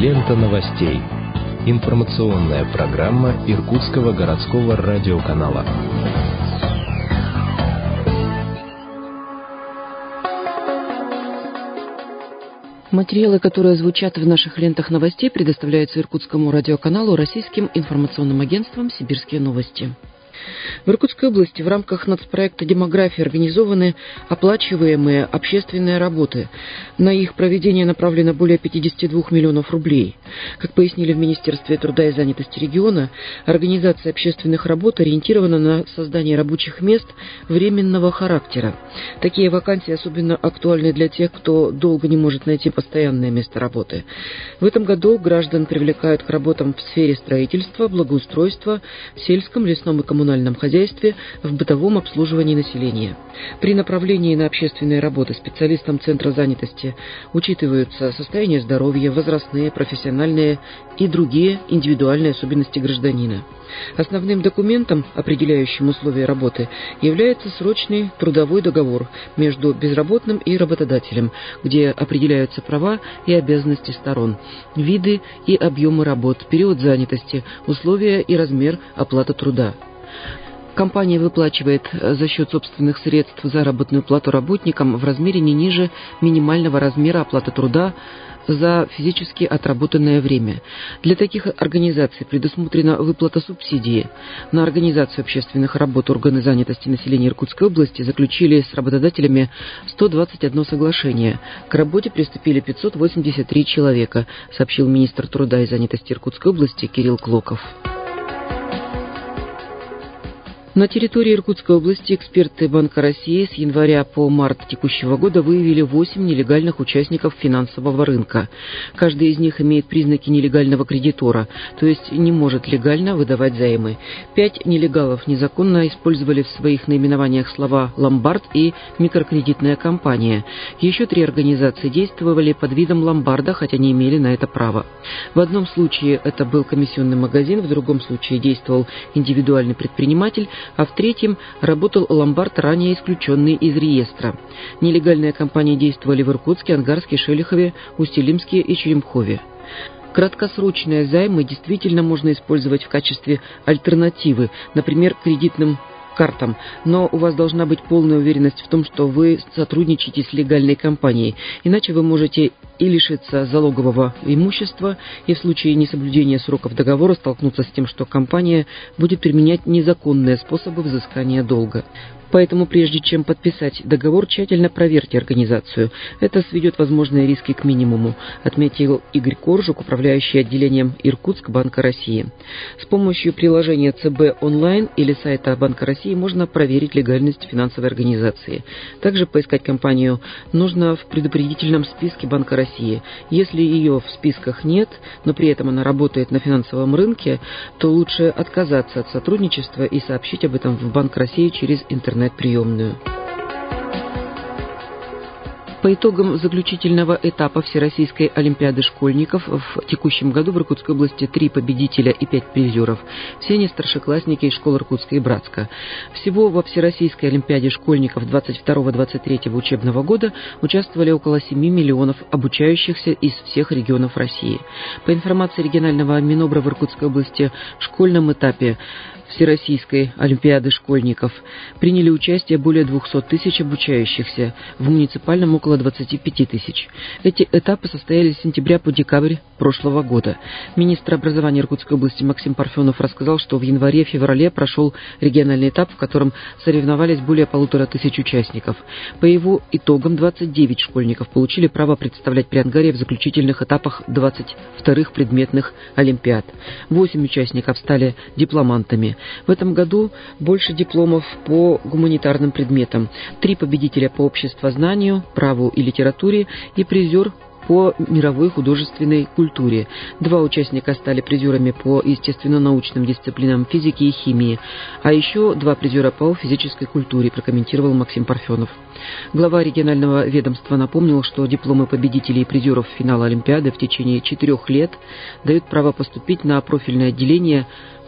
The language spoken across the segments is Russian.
Лента новостей. Информационная программа Иркутского городского радиоканала. Материалы, которые звучат в наших лентах новостей, предоставляются Иркутскому радиоканалу российским информационным агентством «Сибирские новости». В Иркутской области в рамках нацпроекта «Демография» организованы оплачиваемые общественные работы. На их проведение направлено более 52 миллионов рублей. Как пояснили в Министерстве труда и занятости региона, организация общественных работ ориентирована на создание рабочих мест временного характера. Такие вакансии особенно актуальны для тех, кто долго не может найти постоянное место работы. В этом году граждан привлекают к работам в сфере строительства, благоустройства, в сельском, лесном и коммунальном хозяйстве, в бытовом обслуживании населения. При направлении на общественные работы специалистам Центра занятости учитываются состояние здоровья, возрастные, профессиональные и другие индивидуальные особенности гражданина. Основным документом, определяющим условия работы, является срочный трудовой договор между безработным и работодателем, где определяются права и обязанности сторон, виды и объемы работ, период занятости, условия и размер оплаты труда. Компания выплачивает за счет собственных средств заработную плату работникам в размере не ниже минимального размера оплаты труда за физически отработанное время. Для таких организаций предусмотрена выплата субсидии. На организацию общественных работ органы занятости населения Иркутской области заключили с работодателями 121 соглашение. К работе приступили 583 человека, сообщил министр труда и занятости Иркутской области Кирилл Клоков. На территории Иркутской области эксперты Банка России с января по март текущего года выявили 8 нелегальных участников финансового рынка. Каждый из них имеет признаки нелегального кредитора, то есть не может легально выдавать займы. 5 нелегалов незаконно использовали в своих наименованиях слова «ломбард» и «микрокредитная компания». Еще 3 организации действовали под видом ломбарда, хотя не имели на это права. В одном случае это был комиссионный магазин, в другом случае действовал индивидуальный предприниматель, а в третьем работал ломбард, ранее исключенный из реестра. Нелегальные компании действовали в Иркутске, Ангарске, Шелихове, Усть-Илимске и Черемхове. Краткосрочные займы действительно можно использовать в качестве альтернативы, например, кредитным картам, но у вас должна быть полная уверенность в том, что вы сотрудничаете с легальной компанией, иначе вы можете и лишиться залогового имущества, и в случае несоблюдения сроков договора столкнуться с тем, что компания будет применять незаконные способы взыскания долга. Поэтому прежде чем подписать договор, тщательно проверьте организацию. Это сведет возможные риски к минимуму, отметил Игорь Коржук, управляющий отделением Иркутск Банка России. С помощью приложения ЦБ онлайн или сайта Банка России можно проверить легальность финансовой организации. Также поискать компанию нужно в предупредительном списке Банка России. Если ее в списках нет, но при этом она работает на финансовом рынке, то лучше отказаться от сотрудничества и сообщить об этом в Банк России через интернет-приемную. По итогам заключительного этапа Всероссийской олимпиады школьников в текущем году в Иркутской области 3 победителя и 5 призеров. Все они старшеклассники из школ Иркутска и Братска. Всего во Всероссийской олимпиаде школьников 22-23 учебного года участвовали около 7 миллионов обучающихся из всех регионов России. По информации регионального Минобра в Иркутской области в школьном этапе Всероссийской олимпиады школьников приняли участие более 200 тысяч обучающихся, в муниципальном около 25 тысяч. Эти этапы состоялись с сентября по декабрь прошлого года. Министр образования Иркутской области Максим Парфенов рассказал, что в январе-феврале прошел региональный этап, в котором соревновались более 1500 участников. По его итогам 29 школьников получили право представлять Приангарье в заключительных этапах 22-х предметных олимпиад. 8 участников стали дипломантами. В этом году больше дипломов по гуманитарным предметам. 3 победителя по обществознанию, праву и литературе и призер по мировой художественной культуре. 2 участника стали призерами по естественно-научным дисциплинам физики и химии, а еще 2 призера по физической культуре, прокомментировал Максим Парфенов. Глава регионального ведомства напомнил, что дипломы победителей и призеров финала Олимпиады в течение 4 лет дают право поступить на профильное отделение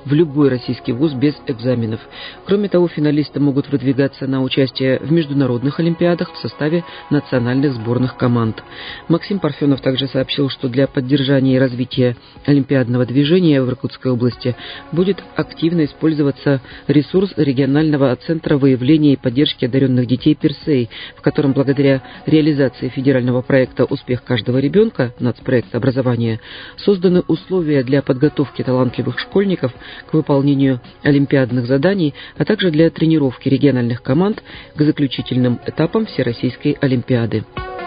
в любой российский вуз без экзаменов. Кроме того, финалисты могут выдвигаться на участие в международных олимпиадах в составе национальных сборных команд. Максим Парфенов также сообщил, что для поддержания и развития олимпиадного движения в Иркутской области будет активно использоваться ресурс регионального центра выявления и поддержки одаренных детей «Персей», в котором благодаря реализации федерального проекта «Успех каждого ребенка» нацпроекта образования созданы условия для подготовки талантливых школьников к выполнению олимпиадных заданий, а также для тренировки региональных команд к заключительным этапам Всероссийской олимпиады.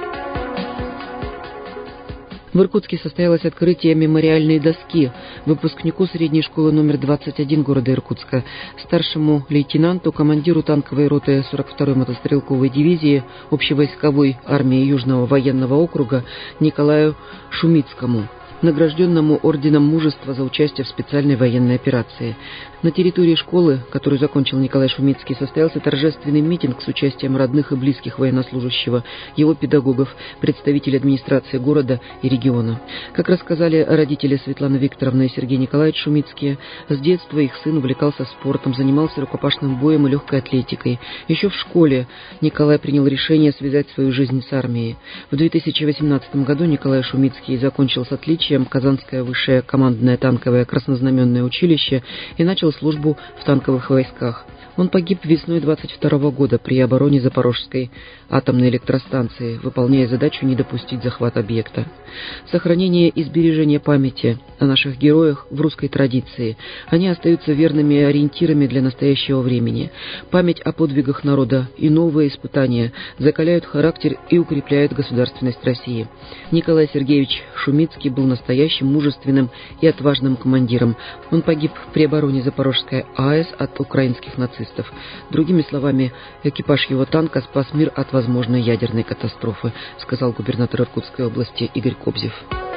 В Иркутске состоялось открытие мемориальной доски выпускнику средней школы номер 21 города Иркутска, старшему лейтенанту, командиру танковой роты 42-й мотострелковой дивизии общевойсковой армии Южного военного округа Николаю Шумицкому, награжденному орденом мужества за участие в специальной военной операции. На территории школы, которую закончил Николай Шумицкий, состоялся торжественный митинг с участием родных и близких военнослужащего, его педагогов, представителей администрации города и региона. Как рассказали родители Светлана Викторовна и Сергей Николаевич Шумицкие, с детства их сын увлекался спортом, занимался рукопашным боем и легкой атлетикой. Еще в школе Николай принял решение связать свою жизнь с армией. В 2018 году Николай Шумицкий закончил с отличием Казанское высшее командное танковое краснознаменное училище и начал службу в танковых войсках. Он погиб весной 22 года при обороне Запорожской атомной электростанции, выполняя задачу не допустить захвата объекта. Сохранение и сбережение памяти о наших героях в русской традиции. Они остаются верными ориентирами для настоящего времени. Память о подвигах народа и новые испытания закаляют характер и укрепляют государственность России. Николай Сергеевич Шумицкий был настоящим мужественным и отважным командиром. Он погиб при обороне Запорожской АЭС от украинских нацистов. Другими словами, экипаж его танка спас мир от возможной ядерной катастрофы, сказал губернатор Иркутской области Игорь Кобзев.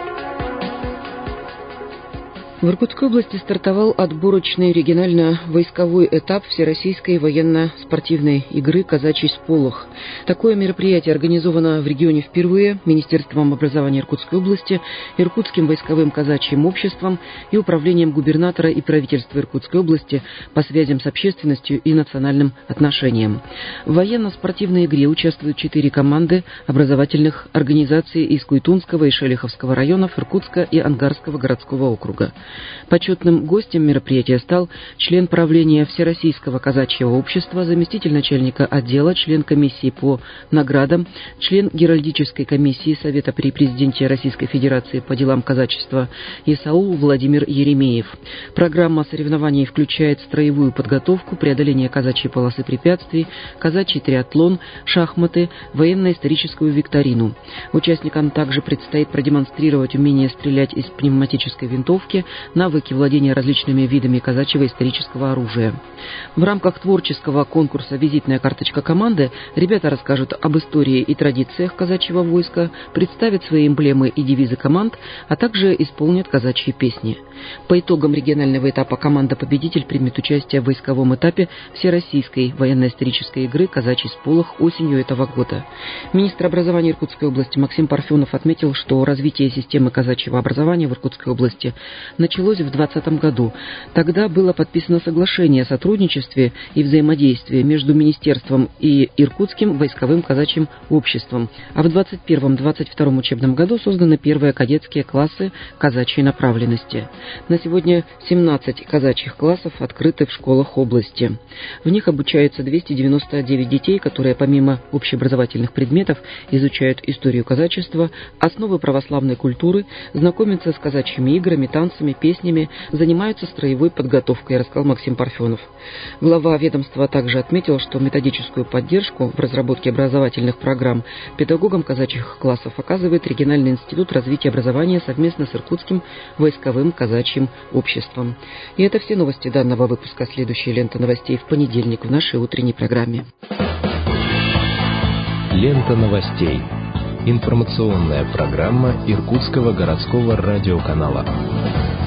В Иркутской области стартовал отборочный регионально-войсковой этап Всероссийской военно-спортивной игры «Казачий сполох». Такое мероприятие организовано в регионе впервые Министерством образования Иркутской области, Иркутским войсковым казачьим обществом и управлением губернатора и правительства Иркутской области по связям с общественностью и национальным отношениям. В военно-спортивной игре участвуют 4 команды образовательных организаций из Куйтунского и Шелиховского районов Иркутска и Ангарского городского округа. Почетным гостем мероприятия стал член правления Всероссийского казачьего общества, заместитель начальника отдела, член комиссии по наградам, член Геральдической комиссии Совета при президенте Российской Федерации по делам казачества ИСАУ Владимир Еремеев. Программа соревнований включает строевую подготовку, преодоление казачьей полосы препятствий, казачий триатлон, шахматы, военно-историческую викторину. Участникам также предстоит продемонстрировать умение стрелять из пневматической винтовки, навыки владения различными видами казачьего исторического оружия. В рамках творческого конкурса «Визитная карточка команды» ребята расскажут об истории и традициях казачьего войска, представят свои эмблемы и девизы команд, а также исполнят казачьи песни. По итогам регионального этапа команда-победитель примет участие в войсковом этапе Всероссийской военно-исторической игры «Казачий сполох» осенью этого года. Министр образования Иркутской области Максим Парфенов отметил, что развитие системы казачьего образования в Иркутской области началось в 2020 году. Тогда было подписано соглашение о сотрудничестве и взаимодействии между Министерством и Иркутским войсковым казачьим обществом. А в 2021-2022 учебном году созданы первые кадетские классы казачьей направленности. На сегодня 17 казачьих классов открыты в школах области. В них обучаются 299 детей, которые помимо общеобразовательных предметов изучают историю казачества, основы православной культуры, знакомятся с казачьими играми, танцами, песнями, занимаются строевой подготовкой, рассказал Максим Парфенов. Глава ведомства также отметил, что методическую поддержку в разработке образовательных программ педагогам казачьих классов оказывает Региональный институт развития образования совместно с Иркутским войсковым казачьим обществом. И это все новости данного выпуска. Следующая лента новостей в понедельник в нашей утренней программе. Лента новостей. Информационная программа Иркутского городского радиоканала.